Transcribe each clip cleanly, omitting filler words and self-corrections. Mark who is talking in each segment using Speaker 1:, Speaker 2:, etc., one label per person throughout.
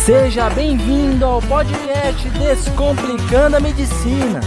Speaker 1: Seja bem-vindo ao podcast Descomplicando a Medicina.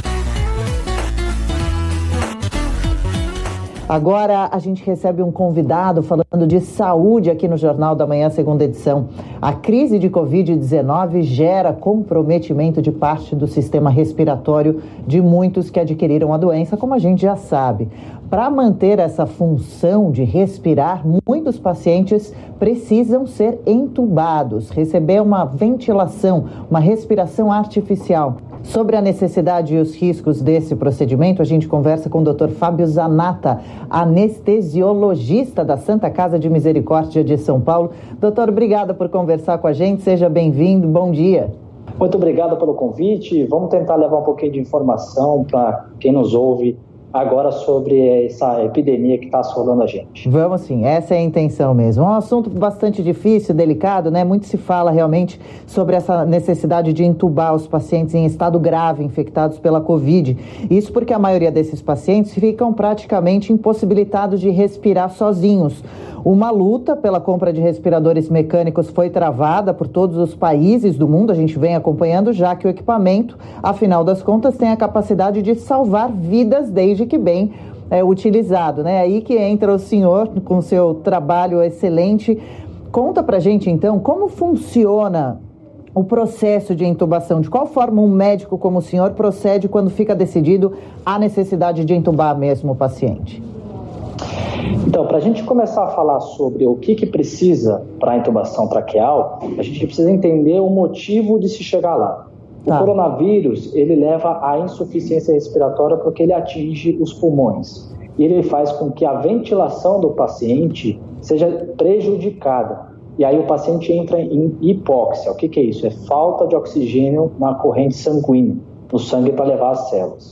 Speaker 2: Agora a gente recebe um convidado falando de saúde aqui no Jornal da Manhã, segunda edição. A crise de Covid-19 gera comprometimento de parte do sistema respiratório de muitos que adquiriram a doença, como a gente já sabe. Para manter essa função de respirar, muitos pacientes precisam ser entubados, receber uma ventilação, uma respiração artificial. Sobre a necessidade e os riscos desse procedimento, a gente conversa com o Dr. Fábio Zanata, anestesiologista da Santa Casa de Misericórdia de São Paulo. Doutor, obrigada por conversar com a gente, seja bem-vindo, bom dia.
Speaker 3: Muito obrigado pelo convite. Vamos tentar levar um pouquinho de informação para quem nos ouve agora sobre essa epidemia que está assolando a gente.
Speaker 2: Vamos sim, essa é a intenção mesmo. É um assunto bastante difícil, delicado, né? Muito se fala realmente sobre essa necessidade de entubar os pacientes em estado grave, infectados pela Covid. Isso porque a maioria desses pacientes ficam praticamente impossibilitados de respirar sozinhos. Uma luta pela compra de respiradores mecânicos foi travada por todos os países do mundo, a gente vem acompanhando, já que o equipamento, afinal das contas, tem a capacidade de salvar vidas desde que bem utilizado, né? Aí que entra o senhor com seu trabalho excelente. Conta pra gente, então, como funciona o processo de intubação, de qual forma um médico como o senhor procede quando fica decidido a necessidade de intubar mesmo o paciente?
Speaker 3: Então, para a gente começar a falar sobre o que precisa para a intubação traqueal, a gente precisa entender o motivo de se chegar lá. O coronavírus, ele leva à insuficiência respiratória porque ele atinge os pulmões. E ele faz com que a ventilação do paciente seja prejudicada. E aí o paciente entra em hipóxia. O que é isso? É falta de oxigênio na corrente sanguínea, no sangue para levar as células.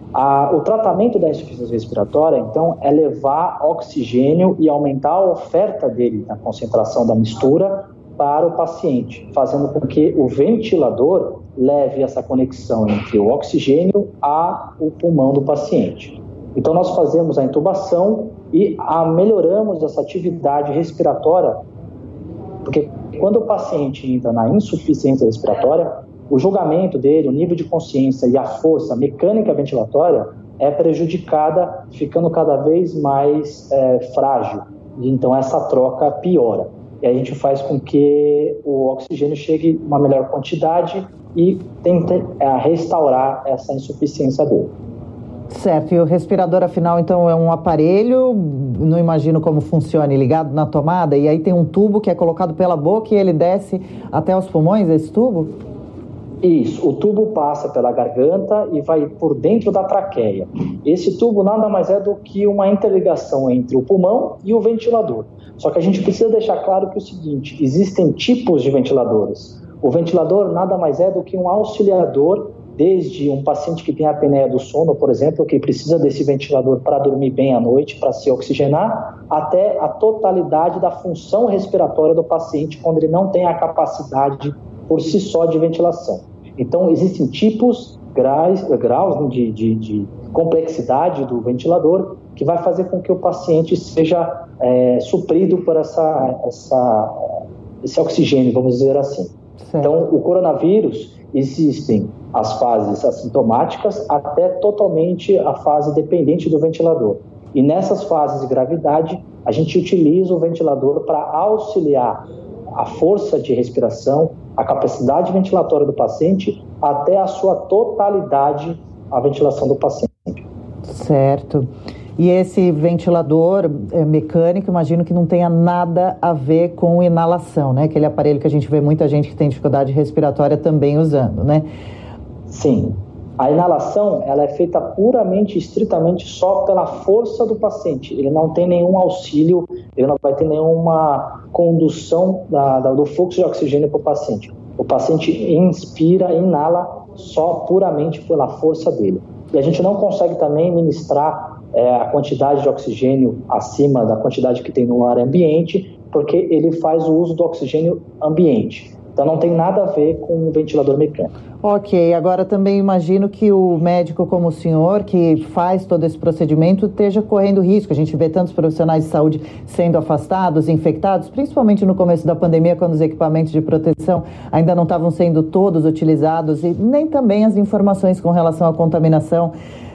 Speaker 3: O tratamento da insuficiência respiratória, então, é levar oxigênio e aumentar a oferta dele, a concentração da mistura, para o paciente, fazendo com que o ventilador leve essa conexão entre o oxigênio ao pulmão do paciente. Então, nós fazemos a intubação e melhoramos essa atividade respiratória, porque quando o paciente entra na insuficiência respiratória, o julgamento dele, o nível de consciência e a força mecânica ventilatória é prejudicada, ficando cada vez mais frágil. E então essa troca piora. E a gente faz com que o oxigênio chegue em uma melhor quantidade e tenta restaurar essa insuficiência dele.
Speaker 2: Certo, e o respirador, afinal, então, é um aparelho, não imagino como funciona, ligado na tomada, e aí tem um tubo que é colocado pela boca e ele desce até os pulmões, esse tubo?
Speaker 3: Isso, o tubo passa pela garganta e vai por dentro da traqueia. Esse tubo nada mais é do que uma interligação entre o pulmão e o ventilador. Só que a gente precisa deixar claro que é o seguinte, existem tipos de ventiladores. O ventilador nada mais é do que um auxiliador, desde um paciente que tem a apneia do sono, por exemplo, que precisa desse ventilador para dormir bem à noite, para se oxigenar, até a totalidade da função respiratória do paciente, quando ele não tem a capacidade por si só de ventilação. Então, existem tipos, graus de complexidade do ventilador que vai fazer com que o paciente seja suprido por esse oxigênio, vamos dizer assim. Sim. Então, o coronavírus, existem as fases assintomáticas até totalmente a fase dependente do ventilador. E nessas fases de gravidade, a gente utiliza o ventilador para auxiliar a força de respiração, a capacidade ventilatória do paciente, até a sua totalidade, a ventilação do paciente.
Speaker 2: Certo. E esse ventilador mecânico, imagino que não tenha nada a ver com inalação, né? Aquele aparelho que a gente vê muita gente que tem dificuldade respiratória também usando, né?
Speaker 3: Sim. A inalação, ela é feita puramente, estritamente só pela força do paciente. Ele não tem nenhum auxílio, ele não vai ter nenhuma condução do fluxo de oxigênio para o paciente. O paciente inspira, inala só puramente pela força dele. E a gente não consegue também ministrar a quantidade de oxigênio acima da quantidade que tem no ar ambiente, porque ele faz o uso do oxigênio ambiente. Então não tem nada a ver com o ventilador mecânico.
Speaker 2: Ok, agora também imagino que o médico como o senhor, que faz todo esse procedimento, esteja correndo risco. A gente vê tantos profissionais de saúde sendo afastados, infectados, principalmente no começo da pandemia, quando os equipamentos de proteção ainda não estavam sendo todos utilizados e nem também as informações com relação à contaminação.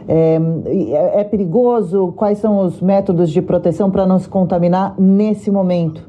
Speaker 2: É perigoso? Quais são os métodos de proteção para não se contaminar nesse momento?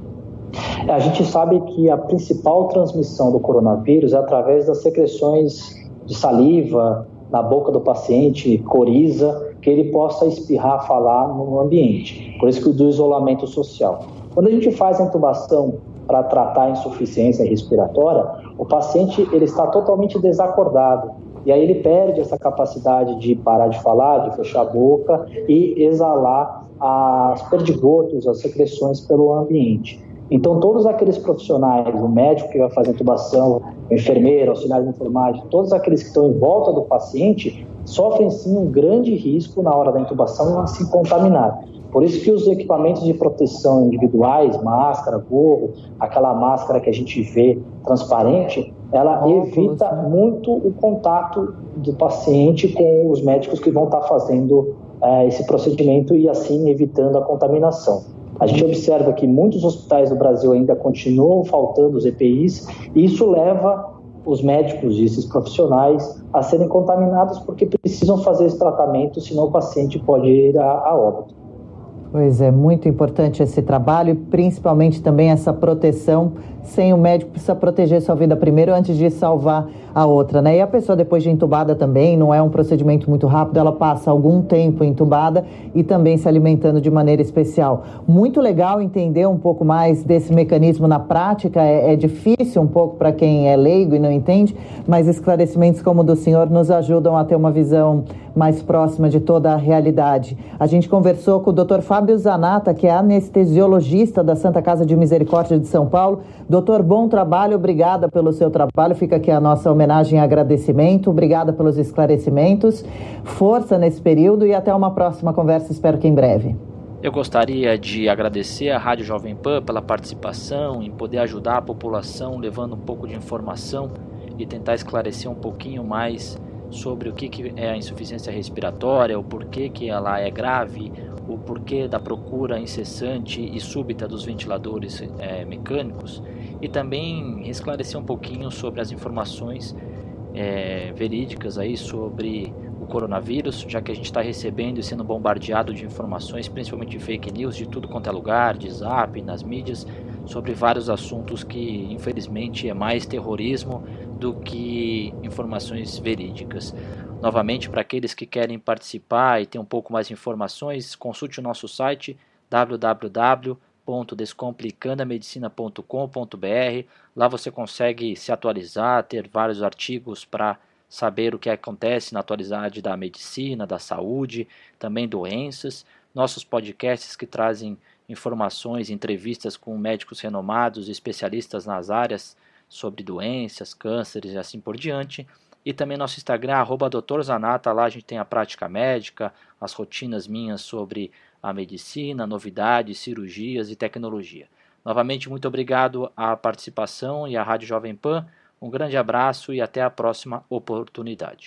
Speaker 3: A gente sabe que a principal transmissão do coronavírus é através das secreções de saliva na boca do paciente, coriza, que ele possa espirrar, falar no ambiente. Por isso que do isolamento social. Quando a gente faz a intubação para tratar a insuficiência respiratória, o paciente ele está totalmente desacordado. E aí ele perde essa capacidade de parar de falar, de fechar a boca e exalar as perdigotos, as secreções pelo ambiente. Então, todos aqueles profissionais, o médico que vai fazer a intubação, o enfermeiro, auxiliar de enfermagem, todos aqueles que estão em volta do paciente, sofrem sim um grande risco na hora da intubação de se contaminar. Por isso que os equipamentos de proteção individuais, máscara, gorro, aquela máscara que a gente vê transparente, ela evita muito o contato do paciente com os médicos que vão estar fazendo esse procedimento e assim evitando a contaminação. A gente observa que muitos hospitais do Brasil ainda continuam faltando os EPIs e isso leva os médicos e esses profissionais a serem contaminados porque precisam fazer esse tratamento, senão o paciente pode ir a óbito.
Speaker 2: Pois é, muito importante esse trabalho e principalmente também essa proteção. Sem o médico precisa proteger sua vida primeiro antes de salvar a outra, né? E a pessoa depois de entubada também, não é um procedimento muito rápido, ela passa algum tempo entubada e também se alimentando de maneira especial. Muito legal entender um pouco mais desse mecanismo na prática, é difícil um pouco para quem é leigo e não entende, mas esclarecimentos como o do senhor nos ajudam a ter uma visão mais próxima de toda a realidade. A gente conversou com o Dr. Fábio Zanata, que é anestesiologista da Santa Casa de Misericórdia de São Paulo. Doutor, bom trabalho, obrigada pelo seu trabalho, fica aqui a nossa homenagem e agradecimento, obrigada pelos esclarecimentos, força nesse período e até uma próxima conversa, espero que em breve.
Speaker 1: Eu gostaria de agradecer à Rádio Jovem Pan pela participação, em poder ajudar a população, levando um pouco de informação e tentar esclarecer um pouquinho mais sobre o que é a insuficiência respiratória, o porquê que ela é grave, o porquê da procura incessante e súbita dos ventiladores mecânicos e também esclarecer um pouquinho sobre as informações verídicas aí sobre o coronavírus, já que a gente está recebendo e sendo bombardeado de informações, principalmente de fake news, de tudo quanto é lugar, de zap, nas mídias, sobre vários assuntos que infelizmente é mais terrorismo do que informações verídicas. Novamente, para aqueles que querem participar e ter um pouco mais de informações, consulte o nosso site www.descomplicandamedicina.com.br. Lá você consegue se atualizar, ter vários artigos para saber o que acontece na atualidade da medicina, da saúde, também doenças. Nossos podcasts que trazem informações, entrevistas com médicos renomados, especialistas nas áreas sobre doenças, cânceres e assim por diante. E também nosso Instagram, @Dr. Zanata, lá a gente tem a prática médica, as rotinas minhas sobre a medicina, novidades, cirurgias e tecnologia. Novamente, muito obrigado à participação e à Rádio Jovem Pan. Um grande abraço e até a próxima oportunidade.